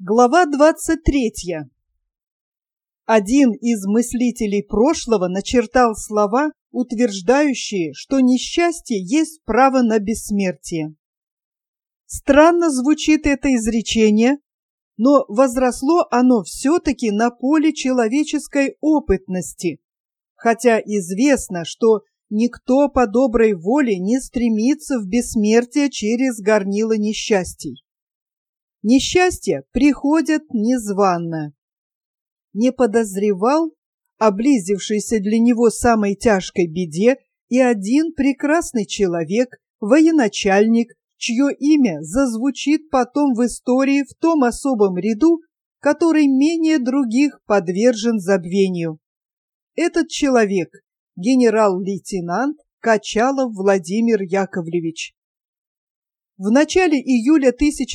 Глава 23. Один из мыслителей прошлого начертал слова, утверждающие, что несчастье есть право на бессмертие. Странно звучит это изречение, но возросло оно все-таки на поле человеческой опытности, хотя известно, что никто по доброй воле не стремится в бессмертие через горнило несчастий. Несчастья приходят незванно. Не подозревал о близившейся для него самой тяжкой беде и один прекрасный человек, военачальник, чье имя зазвучит потом в истории в том особом ряду, который менее других подвержен забвению. Этот человек – генерал-лейтенант Качалов Владимир Яковлевич. В начале июля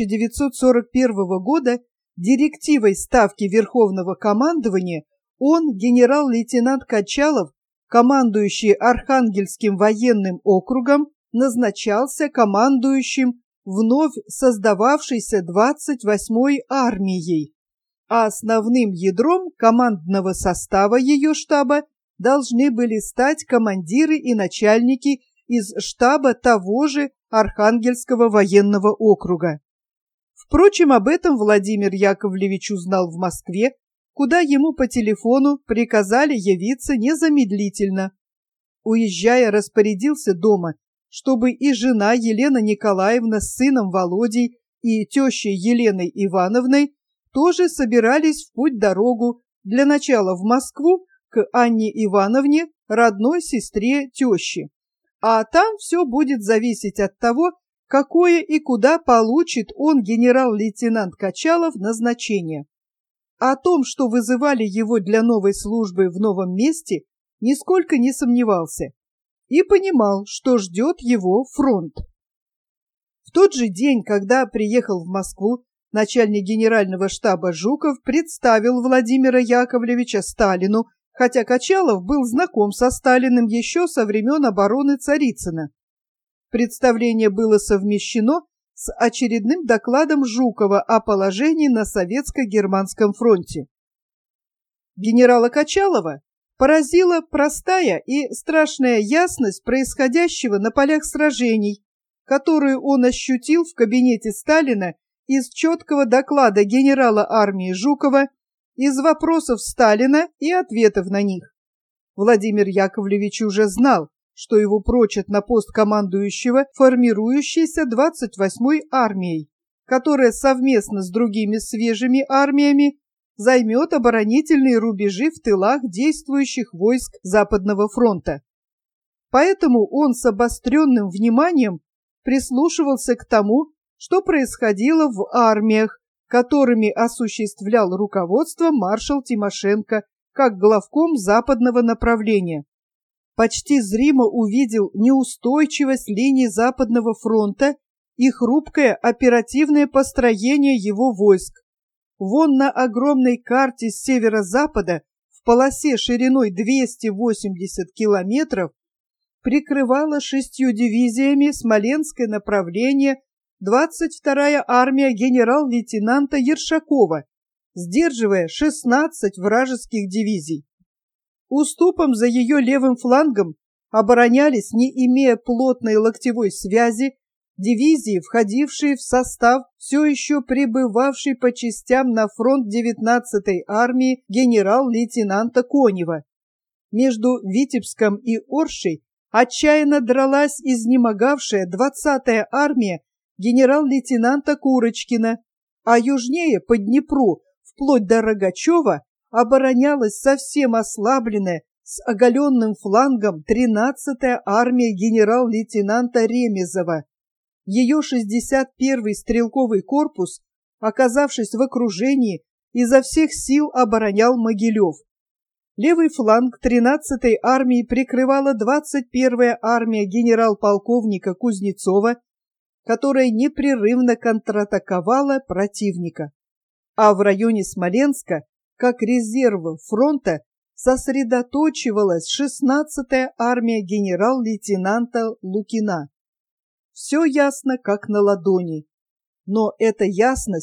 1941 года директивой Ставки Верховного командования он, генерал-лейтенант Качалов, командующий Архангельским военным округом, назначался командующим вновь создававшейся 28-й армией, а основным ядром командного состава ее штаба должны были стать командиры и начальники из штаба того же Архангельского военного округа. Впрочем, об этом Владимир Яковлевич узнал в Москве, куда ему по телефону приказали явиться незамедлительно. Уезжая, распорядился дома, чтобы и жена Елена Николаевна с сыном Володей и тещей Еленой Ивановной тоже собирались в путь-дорогу, для начала в Москву к Анне Ивановне, родной сестре тещи. А там все будет зависеть от того, какое и куда получит он, генерал-лейтенант Качалов, назначение. О том, что вызывали его для новой службы в новом месте, нисколько не сомневался и понимал, что ждет его фронт. В тот же день, когда приехал в Москву, начальник генерального штаба Жуков представил Владимира Яковлевича Сталину, хотя Качалов был знаком со Сталиным еще со времен обороны Царицына. Представление было совмещено с очередным докладом Жукова о положении на Советско-Германском фронте. Генерала Качалова поразила простая и страшная ясность происходящего на полях сражений, которую он ощутил в кабинете Сталина из четкого доклада генерала армии Жукова, из вопросов Сталина и ответов на них. Владимир Яковлевич уже знал, что его прочат на пост командующего формирующейся 28-й армией, которая совместно с другими свежими армиями займет оборонительные рубежи в тылах действующих войск Западного фронта. Поэтому он с обостренным вниманием прислушивался к тому, что происходило в армиях, которыми осуществлял руководство маршал Тимошенко как главком западного направления. Почти зримо увидел неустойчивость линий Западного фронта и хрупкое оперативное построение его войск. Вон на огромной карте с северо-запада в полосе шириной 280 километров прикрывала 6 дивизиями Смоленское направление 22-я армия генерал-лейтенанта Ершакова, сдерживая 16 вражеских дивизий. Уступом за ее левым флангом оборонялись, не имея плотной локтевой связи, дивизии, входившие в состав все еще прибывавшей по частям на фронт 19-й армии генерал-лейтенанта Конева. Между Витебском и Оршей отчаянно дралась изнемогавшая 20-я армия генерал-лейтенанта Курочкина, а южнее по Днепру, вплоть до Рогачева, оборонялась совсем ослабленная с оголенным флангом 13-я армия генерал-лейтенанта Ремезова. Ее 61-й стрелковый корпус, оказавшись в окружении, изо всех сил оборонял Могилев. Левый фланг 13-й армии прикрывала 21-я армия генерал-полковника Кузнецова, которая непрерывно контратаковала противника. А в районе Смоленска, как резерв фронта, сосредоточивалась 16-я армия генерал-лейтенанта Лукина. Все ясно, как на ладони. Но эта ясность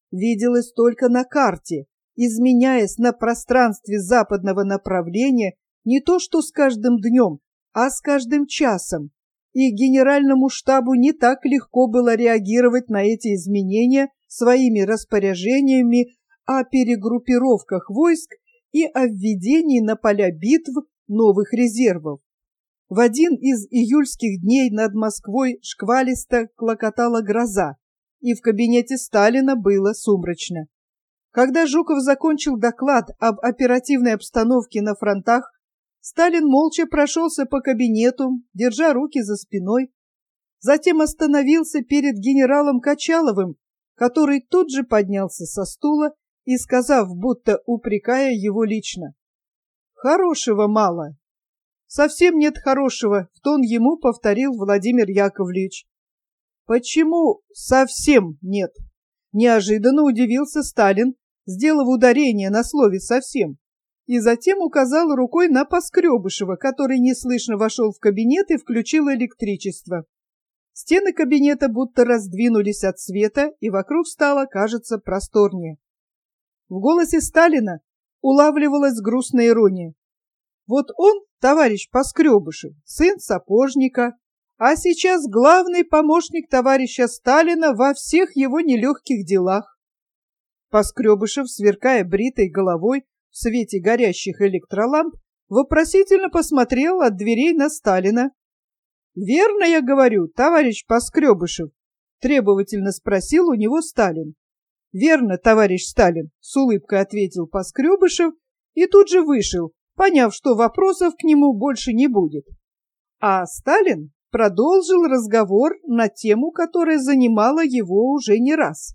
виделось только на карте, изменяясь на пространстве западного направления не то что с каждым днем, а с каждым часом, и генеральному штабу не так легко было реагировать на эти изменения своими распоряжениями о перегруппировках войск и о введении на поля битв новых резервов. В один из июльских дней над Москвой шквалисто клокотала гроза, и в кабинете Сталина было сумрачно. Когда Жуков закончил доклад об оперативной обстановке на фронтах, Сталин молча прошелся по кабинету, держа руки за спиной, затем остановился перед генералом Качаловым, который тут же поднялся со стула и, сказав, будто упрекая его лично: «Хорошего мало». «Совсем нет хорошего», — в тон ему повторил Владимир Яковлевич. «Почему совсем нет?» — неожиданно удивился Сталин, сделав ударение на слове «совсем», и затем указал рукой на Поскребышева, который неслышно вошел в кабинет и включил электричество. Стены кабинета будто раздвинулись от света, и вокруг стало, кажется, просторнее. В голосе Сталина улавливалась грустная ирония. Вот он, товарищ Поскребышев, сын сапожника, а сейчас главный помощник товарища Сталина во всех его нелегких делах. Поскребышев, сверкая бритой головой в свете горящих электроламп, вопросительно посмотрел от дверей на Сталина. «Верно я говорю, товарищ Поскребышев?» — требовательно спросил у него Сталин. «Верно, товарищ Сталин», — с улыбкой ответил Поскребышев и тут же вышел, поняв, что вопросов к нему больше не будет. А Сталин продолжил разговор на тему, которая занимала его уже не раз.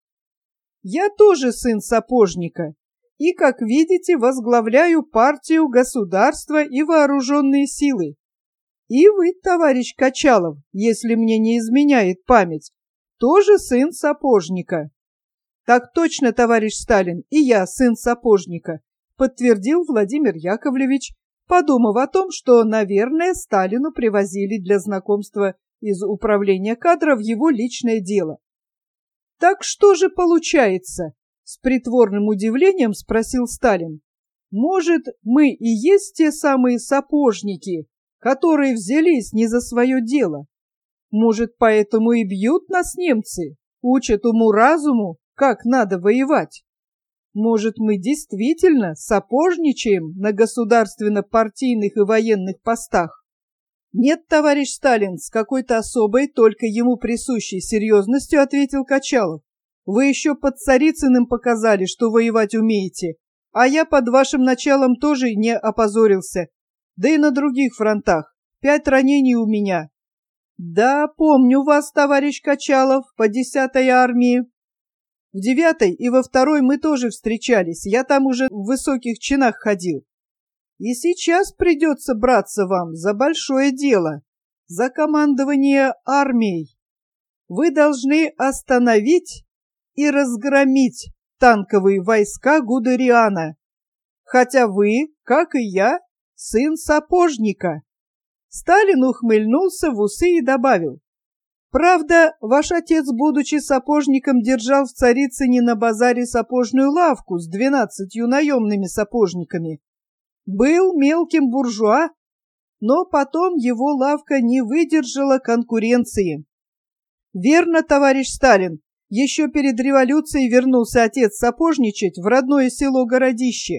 «Я тоже сын сапожника и, как видите, возглавляю партию государства и вооруженные силы. И вы, товарищ Качалов, если мне не изменяет память, тоже сын сапожника». «Так точно, товарищ Сталин, и я сын сапожника», подтвердил Владимир Яковлевич, подумав о том, что, наверное, Сталину привозили для знакомства из управления кадров его личное дело. «Так что же получается?» — с притворным удивлением спросил Сталин. «Может, мы и есть те самые сапожники, которые взялись не за свое дело? Может, поэтому и бьют нас немцы, учат уму-разуму, как надо воевать? Может, мы действительно сапожничаем на государственно-партийных и военных постах?» «Нет, товарищ Сталин», — с какой-то особой, только ему присущей серьезностью ответил Качалов. «Вы еще под Царицыным показали, что воевать умеете, а я под вашим началом тоже не опозорился. Да и на других фронтах. 5 ранений у меня». «Да, помню вас, товарищ Качалов, по 10-й армии. В 9-й и во 2-й мы тоже встречались, я там уже в высоких чинах ходил. И сейчас придется браться вам за большое дело, за командование армией. Вы должны остановить и разгромить танковые войска Гудериана, хотя вы, как и я, сын сапожника». Сталин ухмыльнулся в усы и добавил: «Правда, ваш отец, будучи сапожником, держал в Царицыне на базаре сапожную лавку с 12 наемными сапожниками. Был мелким буржуа, но потом его лавка не выдержала конкуренции». «Верно, товарищ Сталин, еще перед революцией вернулся отец сапожничать в родное село Городище».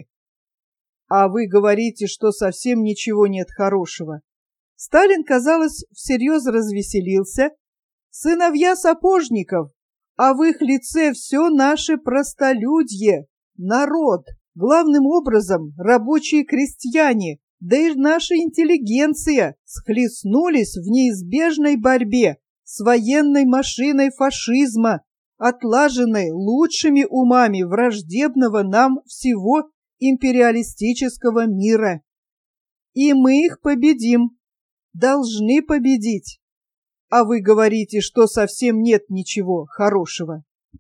«А вы говорите, что совсем ничего нет хорошего». Сталин, казалось, всерьез развеселился. «Сыновья сапожников, а в их лице все наше простолюдье, народ, главным образом рабочие крестьяне, да и наша интеллигенция схлестнулись в неизбежной борьбе с военной машиной фашизма, отлаженной лучшими умами враждебного нам всего империалистического мира. И мы их победим, должны победить. А вы говорите, что совсем нет ничего хорошего».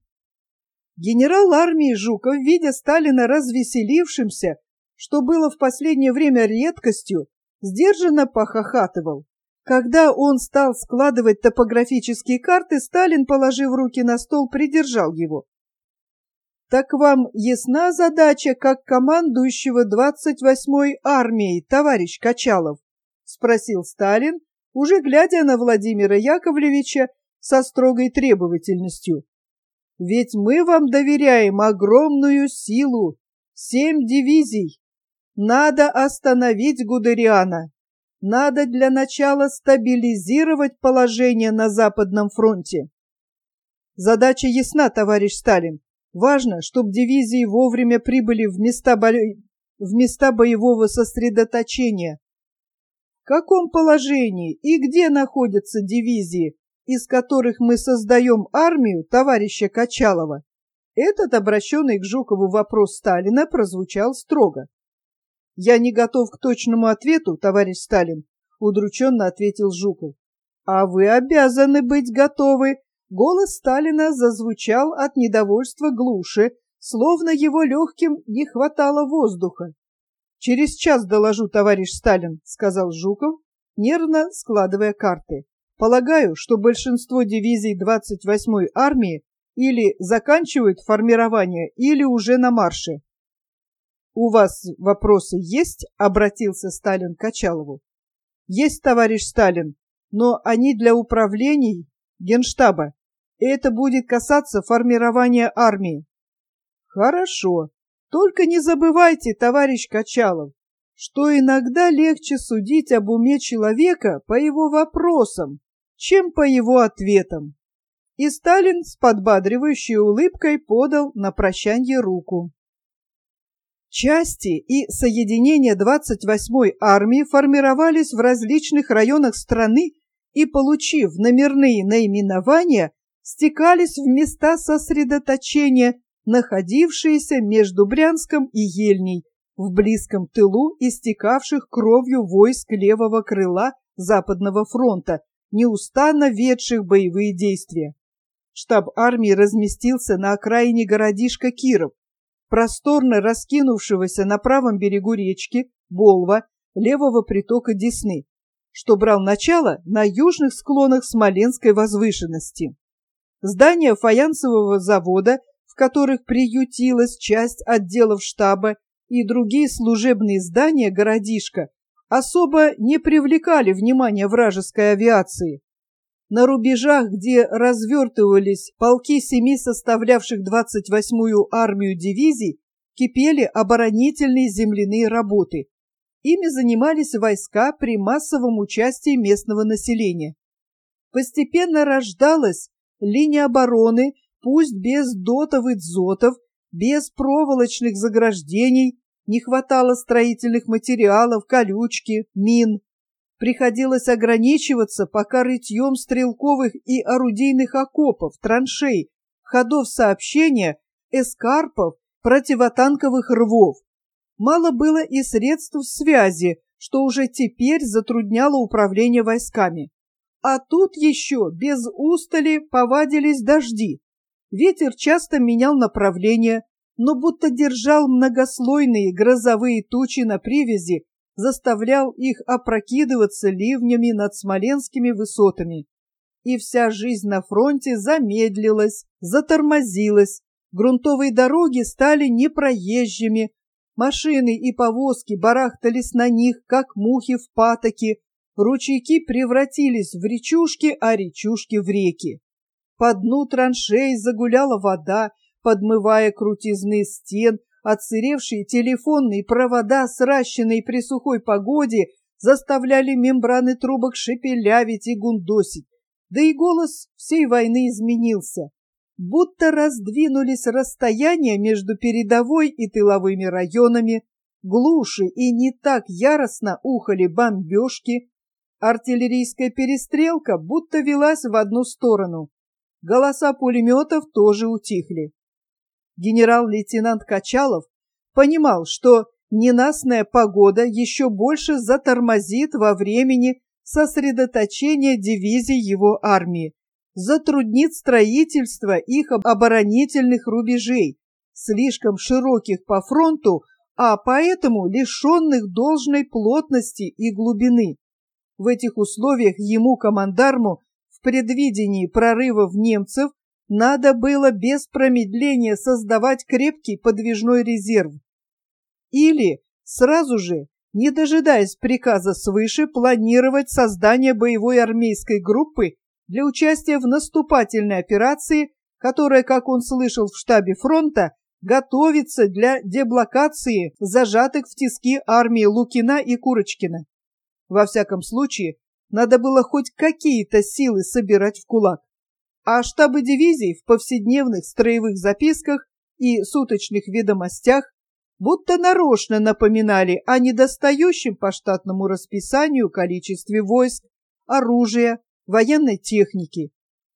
Генерал армии Жуков, видя Сталина развеселившимся, что было в последнее время редкостью, сдержанно похохатывал. Когда он стал складывать топографические карты, Сталин, положив руки на стол, придержал его. Так вам ясна задача как командующего 28-й армией, товарищ Качалов? Спросил Сталин, уже глядя на Владимира Яковлевича со строгой требовательностью. Ведь мы вам доверяем огромную силу, 7 дивизий. Надо остановить Гудериана. Надо для начала стабилизировать положение на Западном фронте. Задача ясна, товарищ Сталин. Важно, чтобы дивизии вовремя прибыли в места боевого сосредоточения. В каком положении и где находятся дивизии, из которых мы создаем армию товарища Качалова? Этот обращенный к Жукову вопрос Сталина прозвучал строго. «Я не готов к точному ответу, товарищ Сталин», — удрученно ответил Жуков. «А вы обязаны быть готовы». Голос Сталина зазвучал от недовольства глуше, словно его легким не хватало воздуха. «Через час доложу, товарищ Сталин», — сказал Жуков, нервно складывая карты. «Полагаю, что большинство дивизий 28-й армии или заканчивают формирование, или уже на марше». «У вас вопросы есть?» — обратился Сталин к Качалову. «Есть, товарищ Сталин, но они для управлений Генштаба. Это будет касаться формирования армии». «Хорошо. Только не забывайте, товарищ Качалов, что иногда легче судить об уме человека по его вопросам, чем по его ответам». И Сталин с подбадривающей улыбкой подал на прощанье руку. Части и соединения 28-й армии формировались в различных районах страны и, получив номерные наименования, стекались в места сосредоточения, находившиеся между Брянском и Ельней, в близком тылу истекавших кровью войск левого крыла Западного фронта, неустанно ведших боевые действия. Штаб армии разместился на окраине городишка Киров, просторно раскинувшегося на правом берегу речки Болва, левого притока Десны, что брал начало на южных склонах Смоленской возвышенности. Здания фаянсового завода, в которых приютилась часть отделов штаба, и другие служебные здания городишка особо не привлекали внимания вражеской авиации. На рубежах, где развертывались полки 7 составлявших 28-ю армию дивизий, кипели оборонительные земляные работы. Ими занимались войска при массовом участии местного населения. Постепенно рождалась линия обороны, пусть без дотов и дзотов, без проволочных заграждений, не хватало строительных материалов, колючки, мин. Приходилось ограничиваться пока рытьем стрелковых и орудийных окопов, траншей, ходов сообщения, эскарпов, противотанковых рвов. Мало было и средств связи, что уже теперь затрудняло управление войсками. А тут еще без устали повадились дожди. Ветер часто менял направление, но будто держал многослойные грозовые тучи на привязи, заставлял их опрокидываться ливнями над смоленскими высотами. И вся жизнь на фронте замедлилась, затормозилась, грунтовые дороги стали непроезжими, машины и повозки барахтались на них, как мухи в патоке, ручейки превратились в речушки, а речушки в реки. По дну траншей загуляла вода, подмывая крутизны стен. Отсыревшие телефонные провода, сращенные при сухой погоде, заставляли мембраны трубок шепелявить и гундосить. Да и голос всей войны изменился. Будто раздвинулись расстояния между передовой и тыловыми районами, глуше и не так яростно ухали бомбежки. Артиллерийская перестрелка будто велась в одну сторону. Голоса пулеметов тоже утихли. Генерал-лейтенант Качалов понимал, что ненастная погода еще больше затормозит во времени сосредоточение дивизий его армии, затруднит строительство их оборонительных рубежей, слишком широких по фронту, а поэтому лишенных должной плотности и глубины. В этих условиях ему, командарму, в предвидении прорывов немцев, надо было без промедления создавать крепкий подвижной резерв. Или сразу же, не дожидаясь приказа свыше, планировать создание боевой армейской группы для участия в наступательной операции, которая, как он слышал в штабе фронта, готовится для деблокации зажатых в тиски армии Лукина и Курочкина. Во всяком случае, надо было хоть какие-то силы собирать в кулак. А штабы дивизий в повседневных строевых записках и суточных ведомостях будто нарочно напоминали о недостающем по штатному расписанию количестве войск, оружия, военной техники.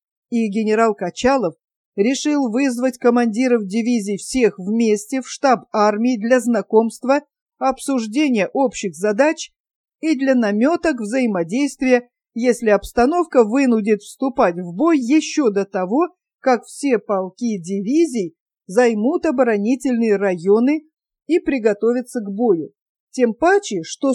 И генерал Качалов решил вызвать командиров дивизий всех вместе в штаб армии для знакомства, обсуждения общих задач и для наметок взаимодействия, если обстановка вынудит вступать в бой еще до того, как все полки дивизий займут оборонительные районы и приготовятся к бою. Тем паче, что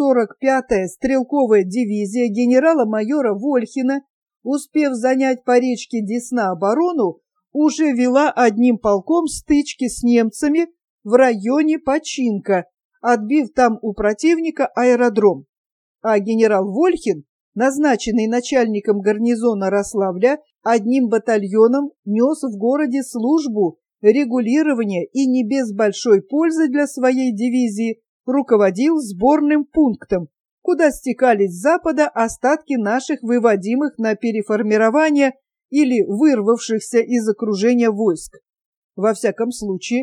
145-я стрелковая дивизия генерала-майора Вольхина, успев занять по речке Десна оборону, уже вела одним полком стычки с немцами в районе Починка, отбив там у противника аэродром. А генерал Вольхин, назначенный начальником гарнизона Рославля, одним батальоном нес в городе службу регулирования и не без большой пользы для своей дивизии руководил сборным пунктом, куда стекались с запада остатки наших выводимых на переформирование или вырвавшихся из окружения войск. Во всяком случае,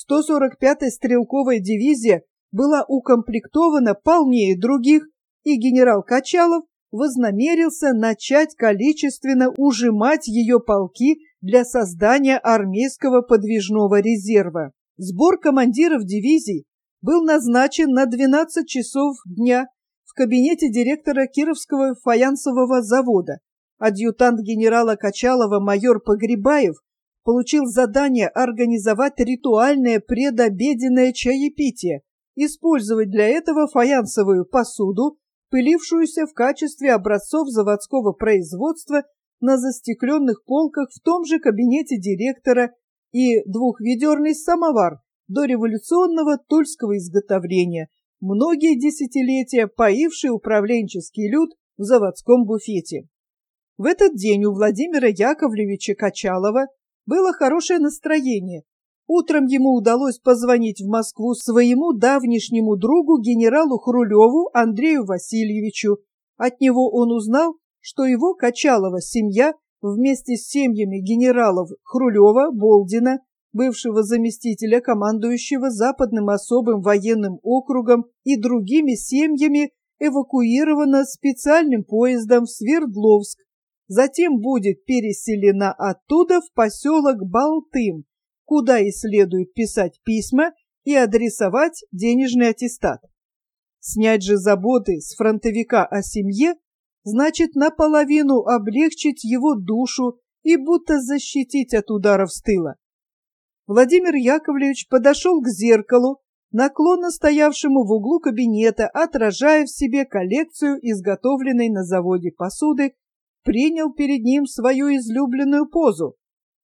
145-я стрелковая дивизия была укомплектована полнее других, и генерал Качалов вознамерился начать количественно ужимать ее полки для создания армейского подвижного резерва. Сбор командиров дивизий был назначен на 12 часов дня в кабинете директора Кировского фаянсового завода. Адъютант генерала Качалова майор Погребаев получил задание организовать ритуальное предобеденное чаепитие, использовать для этого фаянсовую посуду, пылившуюся в качестве образцов заводского производства на застекленных полках в том же кабинете директора, и двухведерный самовар дореволюционного тульского изготовления, многие десятилетия поивший управленческий люд в заводском буфете. В этот день у Владимира Яковлевича Качалова было хорошее настроение. Утром ему удалось позвонить в Москву своему давнишнему другу генералу Хрулеву Андрею Васильевичу. От него он узнал, что его Качалова семья вместе с семьями генералов Хрулева, Болдина, бывшего заместителя командующего Западным особым военным округом, и другими семьями эвакуирована специальным поездом в Свердловск. Затем будет переселена оттуда в поселок Балтым, куда и следует писать письма и адресовать денежный аттестат. Снять же заботы с фронтовика о семье значит наполовину облегчить его душу и будто защитить от ударов с тыла. Владимир Яковлевич подошел к зеркалу, наклонно стоявшему в углу кабинета, отражая в себе коллекцию изготовленной на заводе посуды, принял перед ним свою излюбленную позу,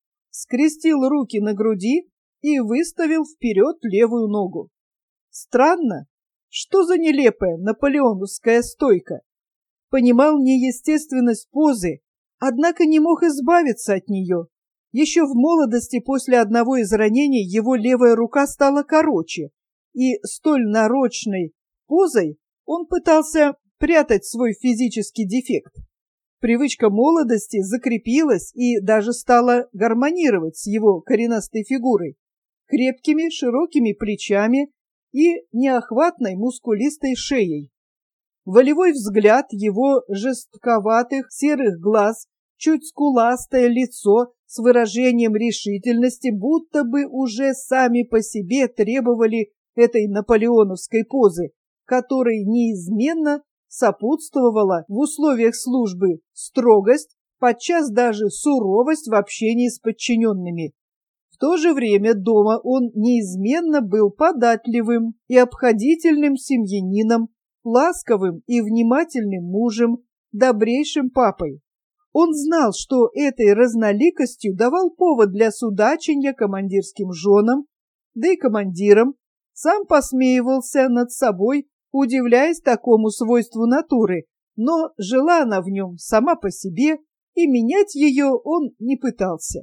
скрестил руки на груди и выставил вперед левую ногу. Странно, что за нелепая наполеоновская стойка. Понимал неестественность позы, однако не мог избавиться от нее. Еще в молодости после одного из ранений его левая рука стала короче, и столь нарочной позой он пытался прятать свой физический дефект. Привычка молодости закрепилась и даже стала гармонировать с его коренастой фигурой, крепкими широкими плечами и неохватной мускулистой шеей. Волевой взгляд его жестковатых серых глаз, чуть скуластое лицо с выражением решительности, будто бы уже сами по себе требовали этой наполеоновской позы, которой неизменно сопутствовала в условиях службы строгость, подчас даже суровость в общении с подчиненными. В то же время дома он неизменно был податливым и обходительным семьянином, ласковым и внимательным мужем, добрейшим папой. Он знал, что этой разноликостью давал повод для судачения командирским женам, да и командирам, сам посмеивался над собой, удивляясь такому свойству натуры, но жила она в нем сама по себе, и менять ее он не пытался.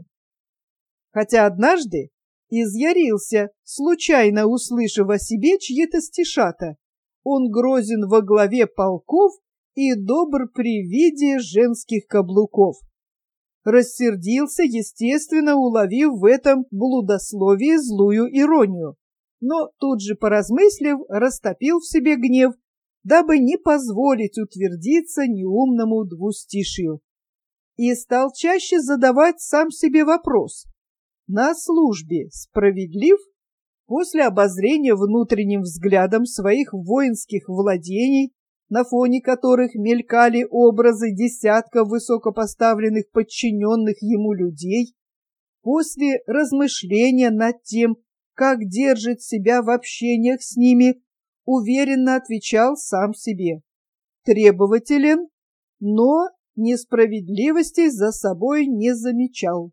Хотя однажды изъярился, случайно услышав о себе чьи-то стишата. Он грозен во главе полков и добр при виде женских каблуков. Рассердился, естественно, уловив в этом блудословии злую иронию, но тут же, поразмыслив, растопил в себе гнев, дабы не позволить утвердиться неумному двустишию. И стал чаще задавать сам себе вопрос: на службе справедлив? После обозрения внутренним взглядом своих воинских владений, на фоне которых мелькали образы десятков высокопоставленных подчиненных ему людей, после размышления над тем, как держит себя в общениях с ними, уверенно отвечал сам себе: требователен, но несправедливости за собой не замечал.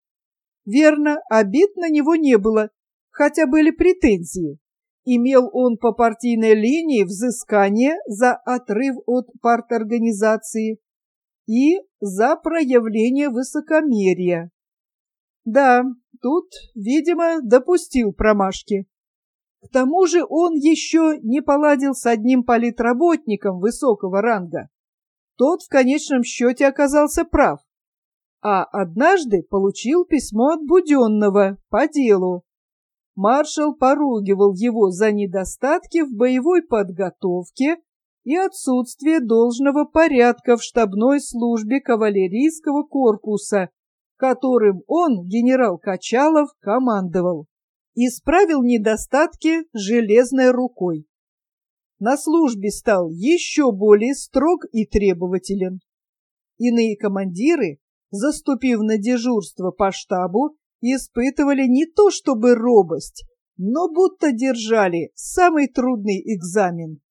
Верно, обид на него не было, хотя были претензии. Имел он по партийной линии взыскание за отрыв от парторганизации и за проявление высокомерия. Да, тут, видимо, допустил промашки. К тому же он еще не поладил с одним политработником высокого ранга. Тот в конечном счете оказался прав, а однажды получил письмо от Буденного по делу. Маршал поругивал его за недостатки в боевой подготовке и отсутствие должного порядка в штабной службе кавалерийского корпуса, которым он, генерал Качалов, командовал. Исправил недостатки железной рукой. На службе стал еще более строг и требователен. Иные командиры, заступив на дежурство по штабу, испытывали не то чтобы робость, но будто держали самый трудный экзамен.